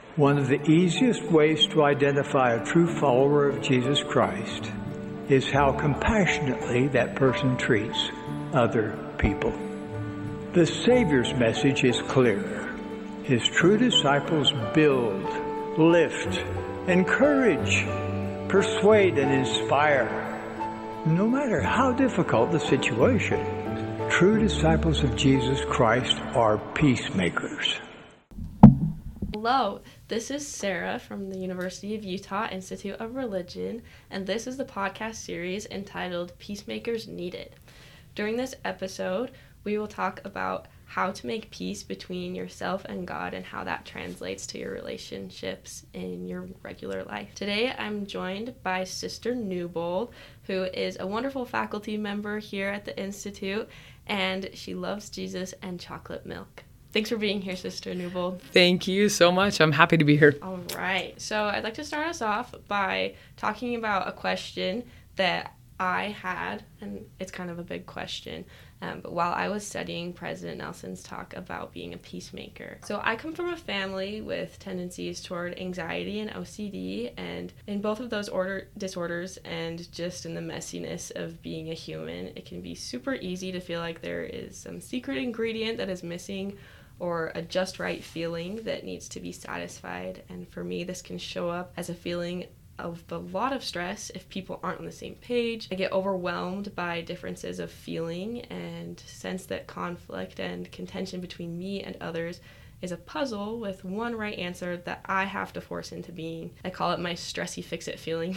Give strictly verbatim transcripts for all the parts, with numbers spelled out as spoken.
One of the easiest ways to identify a true follower of Jesus Christ is how compassionately that person treats other people. The Savior's message is clear. His true disciples build, lift, encourage, persuade, and inspire. No matter how difficult the situation, true disciples of Jesus Christ are peacemakers. Hello, this is Sarah from the University of Utah Institute of Religion, and this is the podcast series entitled Peacemakers Needed. During this episode, we will talk about how to make peace between yourself and God and how that translates to your relationships in your regular life. Today, I'm joined by Sister Newbold, who is a wonderful faculty member here at the Institute, and she loves Jesus and chocolate milk. Thanks for being here, Sister Newbold. Thank you so much. I'm happy to be here. All right. So I'd like to start us off by talking about a question that I had, and it's kind of a big question, um, but while I was studying President Nelson's talk about being a peacemaker. So I come from a family with tendencies toward anxiety and O C D, and in both of those order disorders and just in the messiness of being a human, it can be super easy to feel like there is some secret ingredient that is missing or a just right feeling that needs to be satisfied. And for me, this can show up as a feeling of a lot of stress if people aren't on the same page. I get overwhelmed by differences of feeling and sense that conflict and contention between me and others is a puzzle with one right answer that I have to force into being. I call it my stressy fix-it feeling.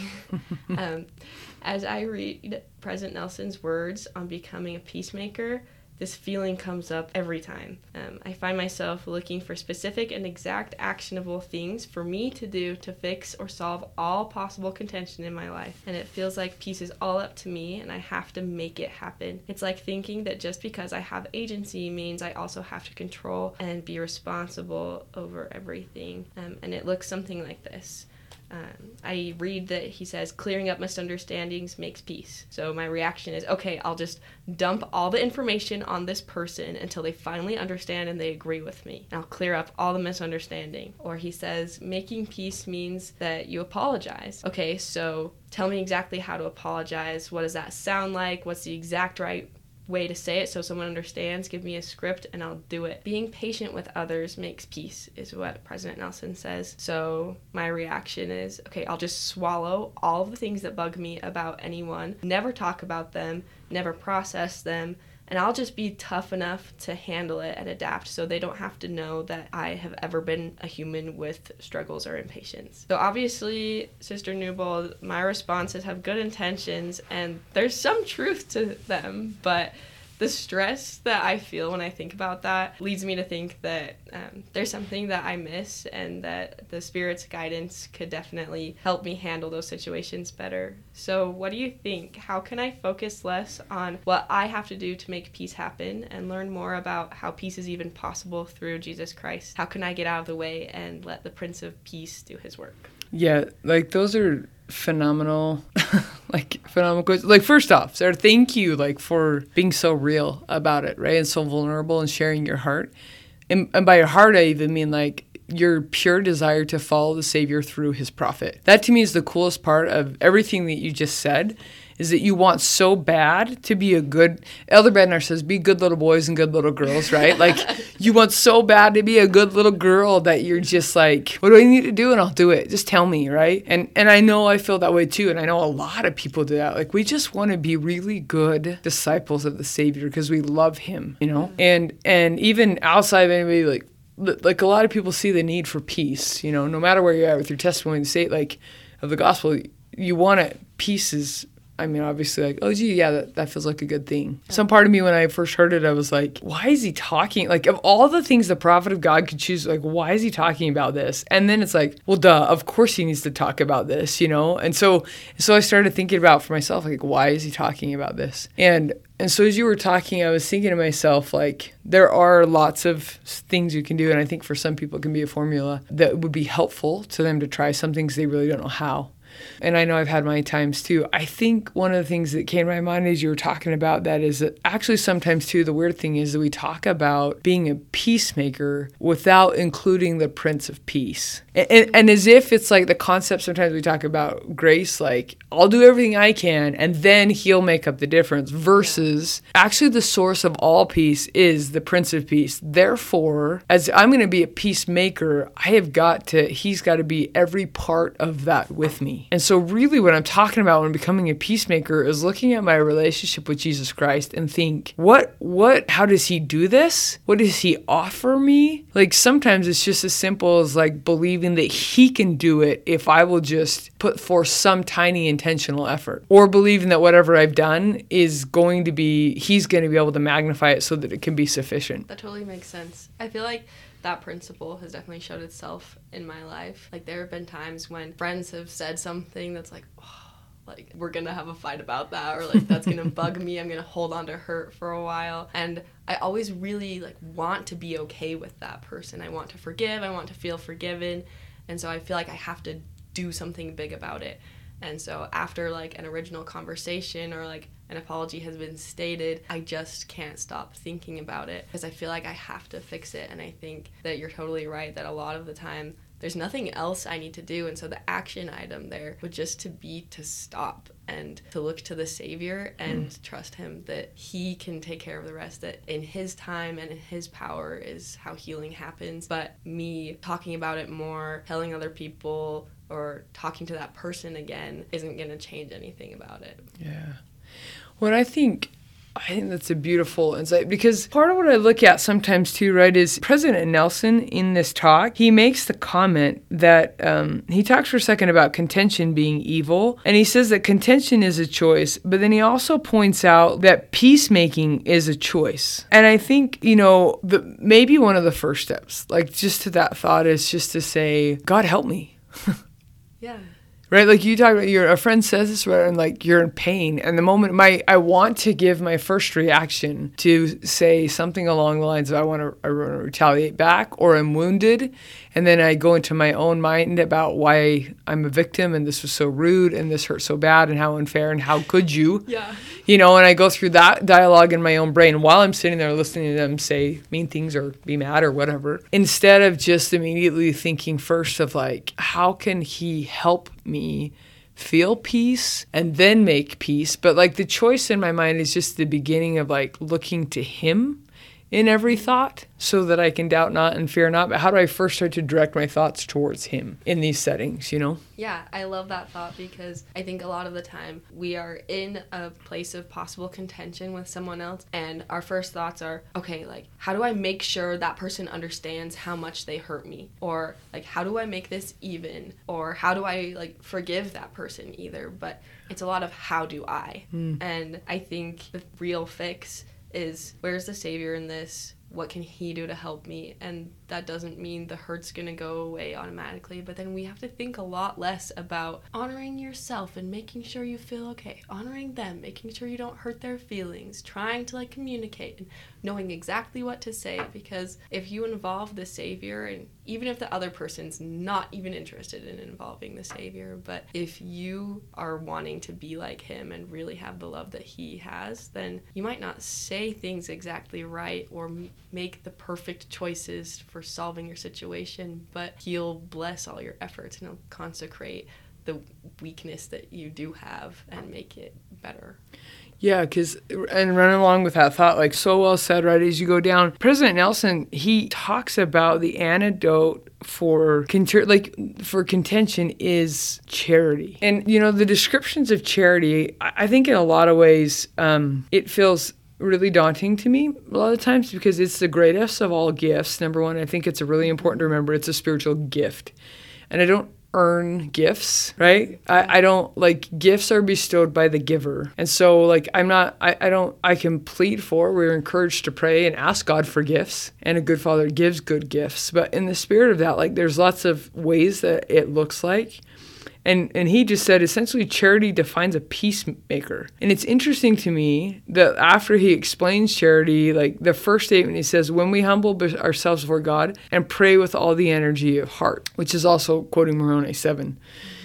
um, as I read President Nelson's words on becoming a peacemaker, this feeling comes up every time. Um, I find myself looking for specific and exact actionable things for me to do to fix or solve all possible contention in my life. And it feels like peace is all up to me and I have to make it happen. It's like thinking that just because I have agency means I also have to control and be responsible over everything. Um, and it looks something like this. Um, I read that he says clearing up misunderstandings makes peace. So my reaction is, okay, I'll just dump all the information on this person until they finally understand and they agree with me. And I'll clear up all the misunderstanding. Or he says making peace means that you apologize. Okay, so tell me exactly how to apologize. What does that sound like? What's the exact right way to say it so someone understands? Give me a script and I'll do it. Being patient with others makes peace is what President Nelson says. So my reaction is, okay, I'll just swallow all of the things that bug me about anyone, never talk about them, never process them, and I'll just be tough enough to handle it and adapt so they don't have to know that I have ever been a human with struggles or impatience. So obviously, Sister Newbold, my responses have good intentions and there's some truth to them, but the stress that I feel when I think about that leads me to think that um, there's something that I miss and that the Spirit's guidance could definitely help me handle those situations better. So what do you think? How can I focus less on what I have to do to make peace happen and learn more about how peace is even possible through Jesus Christ? How can I get out of the way and let the Prince of Peace do his work? Yeah, like those are phenomenal, like phenomenal questions. Like first off, Sarah, thank you like for being so real about it, right? And so vulnerable and sharing your heart. And, and by your heart, I even mean like your pure desire to follow the Savior through his prophet. That to me is the coolest part of everything that you just said, is that you want so bad to be a good, Elder Bednar says, be good little boys and good little girls, right? Like, you want so bad to be a good little girl that you're just like, what do I need to do? And I'll do it. Just tell me, right? And and I know I feel that way too, and I know a lot of people do that. Like, we just want to be really good disciples of the Savior because we love him, you know? And and even outside of anybody, like, like a lot of people see the need for peace, you know, no matter where you're at with your testimony, to say, like, of the gospel, you want it, peace is, I mean, obviously, like, oh, gee, yeah, that, that feels like a good thing. Yeah. Some part of me, when I first heard it, I was like, why is he talking? Like, of all the things the prophet of God could choose, like, why is he talking about this? And then it's like, well, duh, of course he needs to talk about this, you know? And so so I started thinking about for myself, like, why is he talking about this? And and so as you were talking, I was thinking to myself, like, there are lots of things you can do, and I think for some people it can be a formula that would be helpful to them to try some things they really don't know how. And I know I've had my times too. I think one of the things that came to my mind as you were talking about that is that actually sometimes too, the weird thing is that we talk about being a peacemaker without including the Prince of Peace. And, and, and as if it's like the concept sometimes we talk about grace, like I'll do everything I can and then he'll make up the difference, versus actually the source of all peace is the Prince of Peace. Therefore, as I'm going to be a peacemaker, I have got to, he's got to be every part of that with me. And so really what I'm talking about when becoming a peacemaker is looking at my relationship with Jesus Christ and think, what, what, how does he do this? What does he offer me? Like sometimes it's just as simple as like believing that he can do it if I will just put forth some tiny intentional effort, or believing that whatever I've done is going to be, he's going to be able to magnify it so that it can be sufficient. That totally makes sense. I feel like that principle has definitely showed itself in my life. Like there have been times when friends have said something that's like, oh, like we're gonna have a fight about that, or like that's gonna bug me, I'm gonna hold on to hurt for a while. And I always really like want to be okay with that person. I want to forgive, I want to feel forgiven. And so I feel like I have to do something big about it. And so after like an original conversation or like an apology has been stated, I just can't stop thinking about it because I feel like I have to fix it. And I think that you're totally right that a lot of the time there's nothing else I need to do. And so the action item there would just to be to stop and to look to the Savior and mm. trust him that he can take care of the rest, that in his time and in his power is how healing happens. But me talking about it more, telling other people, or talking to that person again isn't going to change anything about it. Yeah. Well, I think I think that's a beautiful insight, because part of what I look at sometimes too, right, is President Nelson in this talk, he makes the comment that um, he talks for a second about contention being evil, and he says that contention is a choice, but then he also points out that peacemaking is a choice. And I think, you know, the, maybe one of the first steps, like just to that thought, is just to say, God help me. Yeah. Right, like you talk about, your a friend says this, right, and like you're in pain, and the moment my I want to give my first reaction to say something along the lines of I want to, I want to retaliate back, or I'm wounded, and then I go into my own mind about why I'm a victim and this was so rude and this hurt so bad and how unfair and how could you, yeah, you know, and I go through that dialogue in my own brain while I'm sitting there listening to them say mean things or be mad or whatever, instead of just immediately thinking first of like, how can he help me feel peace and then make peace? But like the choice in my mind is just the beginning of like looking to him in every thought so that I can doubt not and fear not. But how do I first start to direct my thoughts towards him in these settings, you know? Yeah, I love that thought, because I think a lot of the time we are in a place of possible contention with someone else, and our first thoughts are, okay, like, how do I make sure that person understands how much they hurt me? Or, like, how do I make this even? Or how do I, like, forgive that person either? But it's a lot of how do I? Mm. And I think the real fix is, where's the Savior in this? What can he do to help me? And that doesn't mean the hurt's gonna go away automatically, but then we have to think a lot less about honoring yourself and making sure you feel okay, honoring them, making sure you don't hurt their feelings, trying to like communicate and knowing exactly what to say, because if you involve the Savior, and even if the other person's not even interested in involving the Savior, but if you are wanting to be like him and really have the love that he has, then you might not say things exactly right or m- make the perfect choices for solving your situation, but he'll bless all your efforts and he'll consecrate the weakness that you do have and make it better. Yeah, because, and running along with that thought, like so well said, right, as you go down, President Nelson, he talks about the antidote for, like, for contention is charity. And, you know, the descriptions of charity, I think in a lot of ways, um, it feels really daunting to me a lot of times, because it's the greatest of all gifts. Number one, I think it's a really important to remember it's a spiritual gift. And I don't earn gifts, right? I, I don't, like, gifts are bestowed by the giver. And so, like, I'm not, I, I don't, I can plead for, we're encouraged to pray and ask God for gifts, and a good father gives good gifts. But in the spirit of that, like, there's lots of ways that it looks like. And and he just said, essentially, charity defines a peacemaker. And it's interesting to me that after he explains charity, like the first statement, he says, when we humble ourselves before God and pray with all the energy of heart, which is also quoting Moroni seven.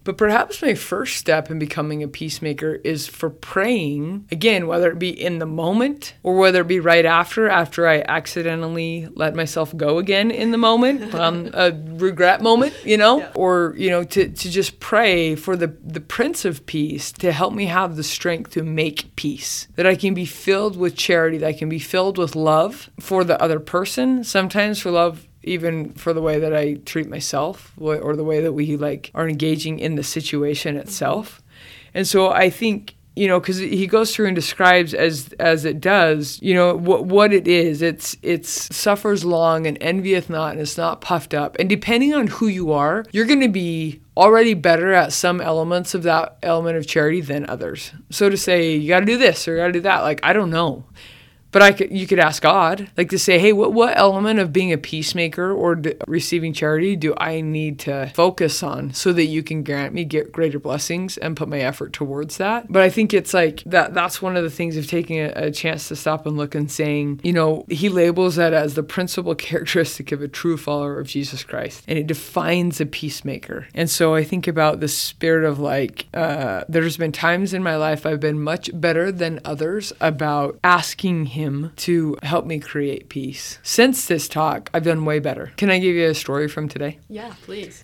But perhaps my first step in becoming a peacemaker is for praying, again, whether it be in the moment or whether it be right after, after I accidentally let myself go again in the moment, um, a regret moment, you know, yeah. or, you know, to, to just pray for the, the Prince of Peace to help me have the strength to make peace, that I can be filled with charity, that I can be filled with love for the other person, sometimes for love even for the way that I treat myself or the way that we like are engaging in the situation itself. And so I think, you know, because he goes through and describes as as it does, you know, what what it is. It's it's suffers long and envieth not, and it's not puffed up. And depending on who you are, you're going to be already better at some elements of that element of charity than others. So to say, you got to do this or you got to do that, like, I don't know. But I could, you could ask God, like to say, hey, what, what element of being a peacemaker or d- receiving charity do I need to focus on so that you can grant me get greater blessings and put my effort towards that? But I think it's like that. That's one of the things of taking a, a chance to stop and look and saying, you know, he labels that as the principal characteristic of a true follower of Jesus Christ. And it defines a peacemaker. And so I think about the spirit of like, uh, there's been times in my life I've been much better than others about asking him to help me create peace. Since this talk, I've done way better. Can I give you a story from today? Yeah, please.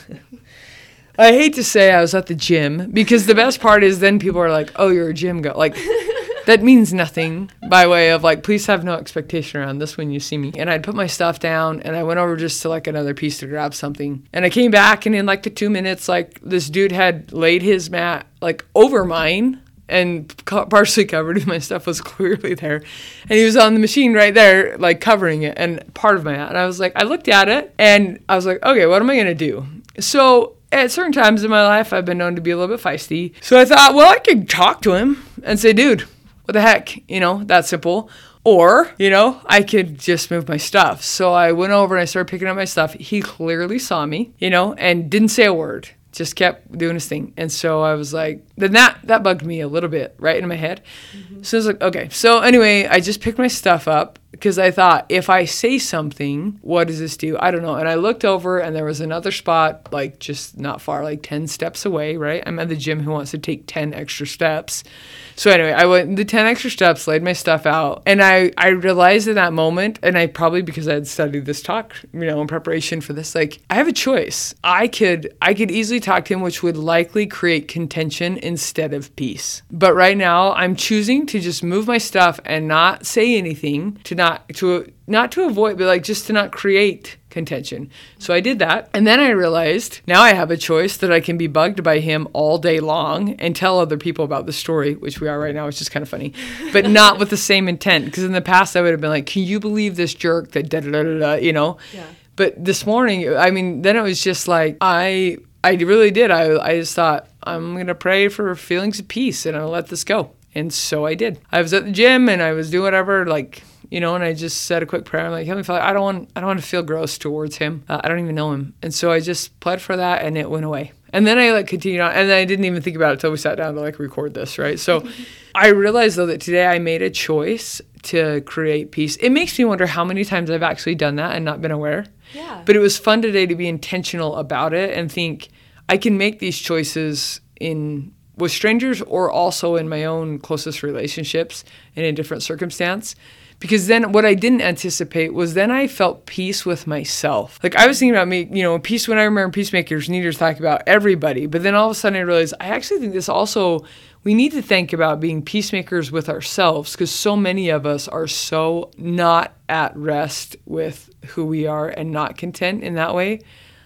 I hate to say I was at the gym because the best part is then people are like, oh, you're a gym girl. Like, that means nothing by way of like, please have no expectation around this when you see me. And I'd put my stuff down and I went over just to like another piece to grab something. And I came back and in like the two minutes, like this dude had laid his mat like over mine and partially covered. My stuff was clearly there. And he was on the machine right there, like covering it and part of my hat. And I was like, I looked at it and I was like, okay, what am I going to do? So at certain times in my life, I've been known to be a little bit feisty. So I thought, well, I could talk to him and say, dude, what the heck? You know, that's simple. Or, you know, I could just move my stuff. So I went over and I started picking up my stuff. He clearly saw me, you know, and didn't say a word. Just kept doing his thing. And so I was like, then that, that bugged me a little bit right in my head. Mm-hmm. So I was like, okay. So anyway, I just picked my stuff up because I thought, if I say something, what does this do? I don't know. And I looked over and there was another spot, like just not far, like ten steps away, right? I'm at the gym who wants to take ten extra steps. So anyway, I went the ten extra steps, laid my stuff out. And I, I realized in that moment, and I probably because I had studied this talk, you know, in preparation for this, like I have a choice. I could, I could easily talk to him, which would likely create contention instead of peace. But right now I'm choosing to just move my stuff and not say anything, to not, to, not to avoid, but like just to not create contention. So I did that. And then I realized now I have a choice that I can be bugged by him all day long and tell other people about the story, which we are right now, which is kind of funny, but not with the same intent. Because in the past I would have been like, can you believe this jerk that da da da da da, you know? Yeah. But this morning, I mean, then it was just like, I, I really did. I, I just thought, I'm going to pray for feelings of peace and I'll let this go. And so I did. I was at the gym and I was doing whatever, like, you know, and I just said a quick prayer. I'm like, Heavenly Father, I don't want, I don't want to feel gross towards him. Uh, I don't even know him. And so I just pled for that and it went away. And then I like continued on, and then I didn't even think about it until we sat down to like record this, right? So I realized though that today I made a choice to create peace. It makes me wonder how many times I've actually done that and not been aware. Yeah. But it was fun today to be intentional about it and think I can make these choices in with strangers or also in my own closest relationships in a different circumstance. Because then what I didn't anticipate was then I felt peace with myself. Like I was thinking about me, you know, peace when I remember peacemakers, need to talk about everybody. But then all of a sudden I realized I actually think this also, we need to think about being peacemakers with ourselves because so many of us are so not at rest with who we are and not content in that way.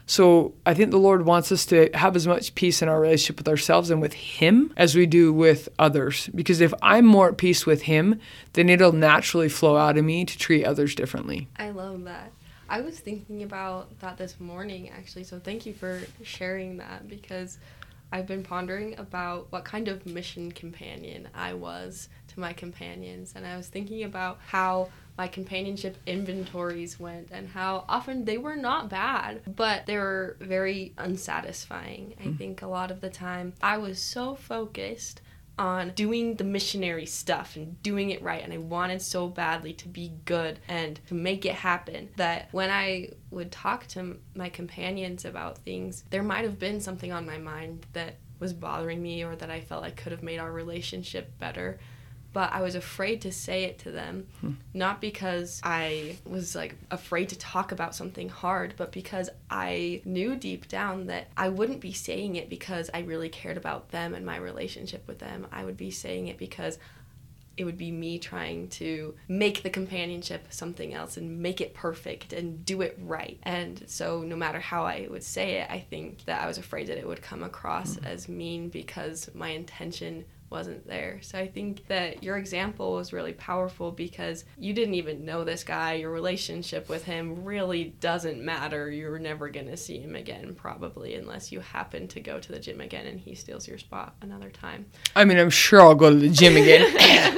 So I think the Lord wants us to have as much peace in our relationship with ourselves and with Him as we do with others. Because if I'm more at peace with Him, then it'll naturally flow out of me to treat others differently. I love that. I was thinking about that this morning, actually. So thank you for sharing that because I've been pondering about what kind of mission companion I was to my companions. And I was thinking about how my companionship inventories went and how often they were not bad, but they were very unsatisfying. I think a lot of the time I was so focused on doing the missionary stuff and doing it right, and I wanted so badly to be good and to make it happen that when I would talk to my companions about things, there might have been something on my mind that was bothering me or that I felt I could have made our relationship better. But I was afraid to say it to them, hmm. not because I was like afraid to talk about something hard, but because I knew deep down that I wouldn't be saying it because I really cared about them and my relationship with them. I would be saying it because it would be me trying to make the companionship something else and make it perfect and do it right. And so no matter how I would say it, I think that I was afraid that it would come across hmm. as mean because my intention wasn't there. So I think that your example was really powerful because you didn't even know this guy. Your relationship with him really doesn't matter. You're never going to see him again, probably, unless you happen to go to the gym again and he steals your spot another time. I mean, I'm sure I'll go to the gym again.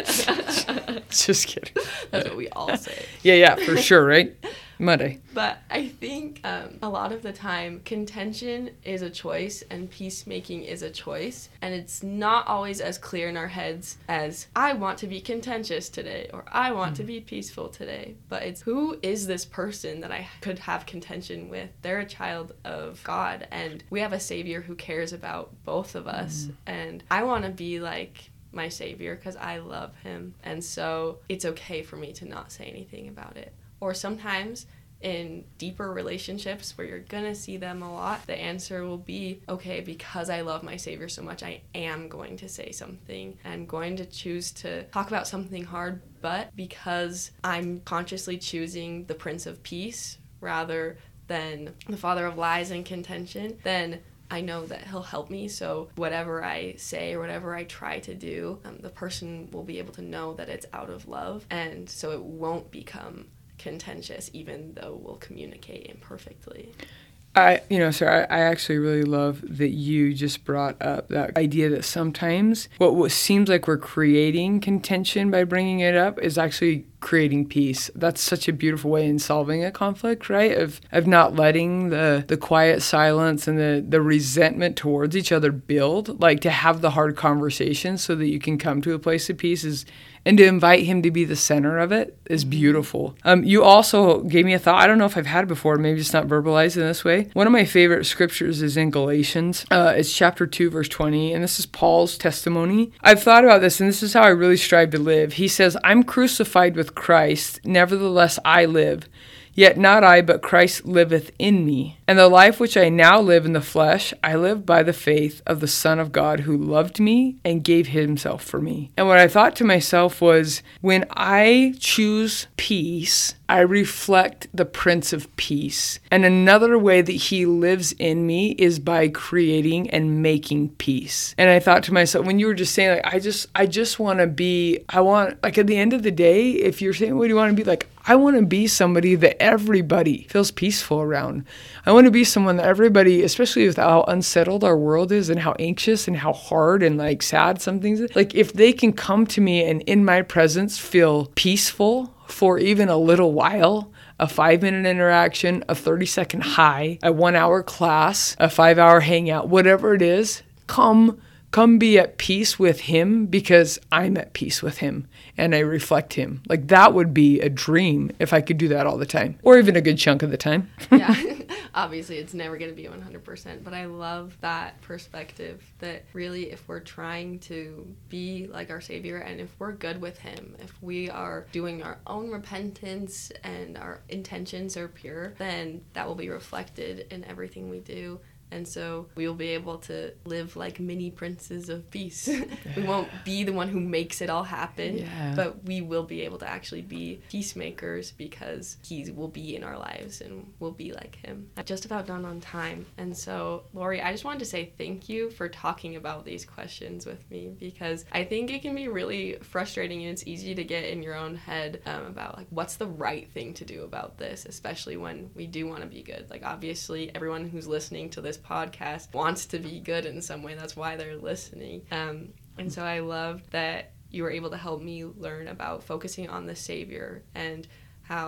Just kidding. That's what we all say. Yeah, yeah, for sure, right? Monday. But I think um, a lot of the time, contention is a choice and peacemaking is a choice. And it's not always as clear in our heads as, I want to be contentious today, or I want mm. to be peaceful today. But it's, who is this person that I could have contention with? They're a child of God, and we have a Savior who cares about both of us. Mm. And I want to be like my Savior because I love him. And so it's okay for me to not say anything about it. Or sometimes in deeper relationships where you're going to see them a lot, the answer will be, okay, because I love my Savior so much, I am going to say something. I'm going to choose to talk about something hard, but because I'm consciously choosing the Prince of Peace rather than the father of lies and contention, then I know that he'll help me. So whatever I say or whatever I try to do, um, the person will be able to know that it's out of love. And so it won't become contentious, even though we'll communicate imperfectly. I, you know, sir, I, I actually really love that you just brought up that idea that sometimes what, what seems like we're creating contention by bringing it up is actually creating peace. That's such a beautiful way in solving a conflict, right? Of of not letting the, the quiet silence and the, the resentment towards each other build, like to have the hard conversation so that you can come to a place of peace is, and to invite him to be the center of it is beautiful. Um, you also gave me a thought. I don't know if I've had it before, maybe it's not verbalized in this way. One of my favorite scriptures is in Galatians. Uh, it's chapter two, verse twenty, and this is Paul's testimony. I've thought about this, and this is how I really strive to live. He says, I'm crucified with Christ, nevertheless I live. Yet not I, but Christ liveth in me. And the life which I now live in the flesh, I live by the faith of the Son of God who loved me and gave himself for me. And what I thought to myself was, when I choose peace, I reflect the Prince of Peace. And another way that he lives in me is by creating and making peace. And I thought to myself, when you were just saying, like, I just, I just want to be, I want, like, at the end of the day, if you're saying, what do you want to be? Like, I want to be somebody that everybody feels peaceful around. I want to be someone that everybody, especially with how unsettled our world is and how anxious and how hard and like sad some things, like if they can come to me and in my presence feel peaceful for even a little while, a five-minute interaction, a thirty-second high, a one-hour class, a five-hour hangout, whatever it is, come Come be at peace with him because I'm at peace with him and I reflect him. Like that would be a dream if I could do that all the time, or even a good chunk of the time. Yeah, obviously it's never going to be one hundred percent, but I love that perspective that really if we're trying to be like our Savior and if we're good with him, if we are doing our own repentance and our intentions are pure, then that will be reflected in everything we do. And so we will be able to live like mini princes of peace. We won't be the one who makes it all happen, yeah. but we will be able to actually be peacemakers because he will be in our lives and we'll be like him. I'm just about done on time. And so, Lori, I just wanted to say thank you for talking about these questions with me because I think it can be really frustrating and it's easy to get in your own head um, about like what's the right thing to do about this, especially when we do want to be good. Like obviously everyone who's listening to this podcast wants to be good in some way. That's why they're listening. Um, and so I love that you were able to help me learn about focusing on the Savior and how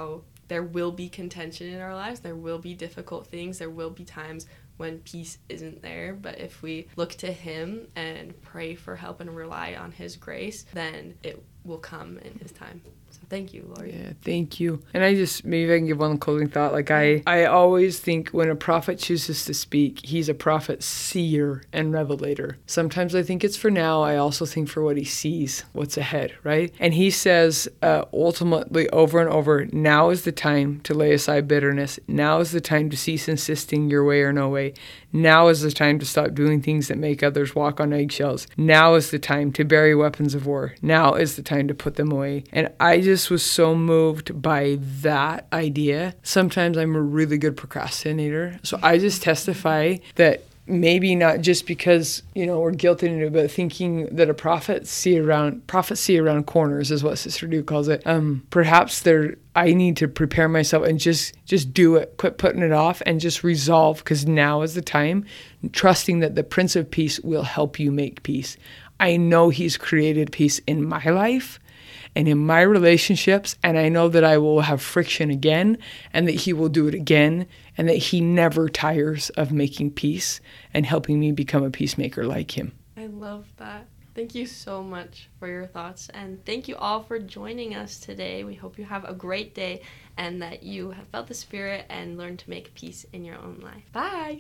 there will be contention in our lives. There will be difficult things. There will be times when peace isn't there. But if we look to him and pray for help and rely on his grace, then it will come in his time. So thank you, Lord. Yeah, thank you. And I just, maybe I can give one closing thought. Like I, I always think when a prophet chooses to speak, he's a prophet seer and revelator. Sometimes I think it's for now. I also think for what he sees, what's ahead, right? And he says uh, ultimately over and over, now is the time to lay aside bitterness. Now is the time to cease insisting your way or no way. Now is the time to stop doing things that make others walk on eggshells. Now is the time to bury weapons of war. Now is the time to put them away. And I just was so moved by that idea. Sometimes I'm a really good procrastinator. So I just testify that maybe not just because, you know, we're guilty into it, but thinking that a prophet see around prophets see around corners is what Sister Dew calls it. Um, perhaps there I need to prepare myself and just just do it, quit putting it off and just resolve, because now is the time, trusting that the Prince of Peace will help you make peace. I know he's created peace in my life and in my relationships, and I know that I will have friction again, and that he will do it again, and that he never tires of making peace and helping me become a peacemaker like him. I love that. Thank you so much for your thoughts, and thank you all for joining us today. We hope you have a great day and that you have felt the Spirit and learned to make peace in your own life. Bye!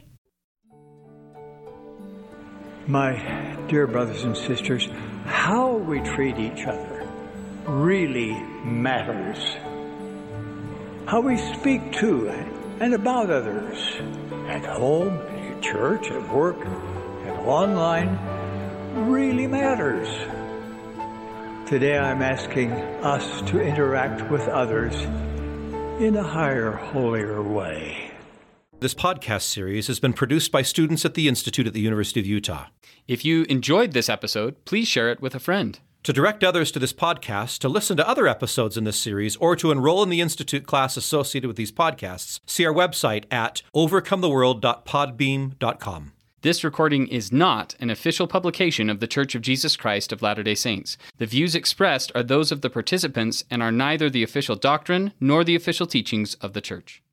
My dear brothers and sisters, how we treat each other really matters. How we speak to and about others, at home, at church, at work, and online, really matters. Today I'm asking us to interact with others in a higher, holier way. This podcast series has been produced by students at the Institute at the University of Utah. If you enjoyed this episode, please share it with a friend. To direct others to this podcast, to listen to other episodes in this series, or to enroll in the Institute class associated with these podcasts, see our website at overcome the world dot podbean dot com. This recording is not an official publication of The Church of Jesus Christ of Latter-day Saints. The views expressed are those of the participants and are neither the official doctrine nor the official teachings of the Church.